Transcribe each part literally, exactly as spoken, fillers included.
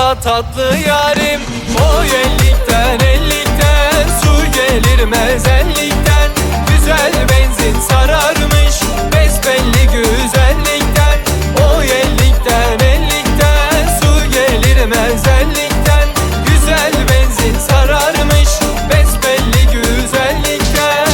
da tatlı yarim. O ellikten ellikten su gelir mezellikten. Güzel benzin sararmış besbelli güzellikten. O ellikten ellikten su gelir mezellikten. Güzel benzin sararmış besbelli güzellikten.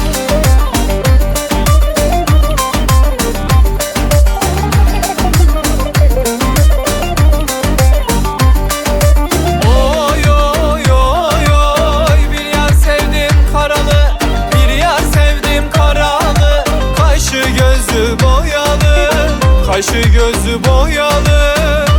Oy oy oy oy, bir yar sevdim karalı, bir yar sevdim karalı. Kaşı gözü boyalı, kaşı gözü boyalı.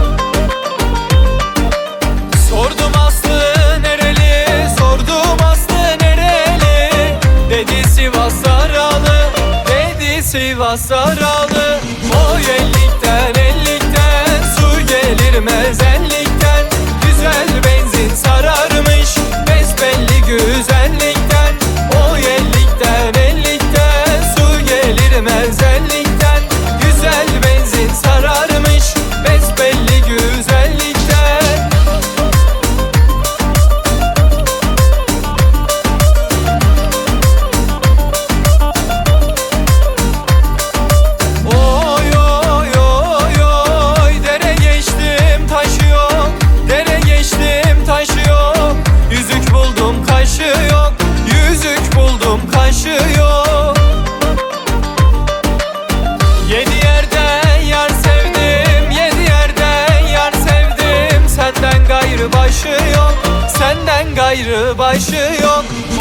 Sordum Aslı nereli, sordum Aslı nereli. Dedi Sivas Aralı, dedi Sivas Aralı. O ellikten ellikten su gelir mezellikten. Güzel benzin sararmış besbelli güzellikten. O ellikten ellikten su gelir mezellikten. Güzel benzin sararmış besbelli güzellikten. Oy oy oy oy, dere geçtim taşı yok, dere geçtim taşı yok. Yüzük buldum kaşı yok, yüzük buldum kaşı yok. Yedi yerden yar sevdim, yedi yerden yar sevdim. Senden gayrı başı yok, senden gayrı başı yok.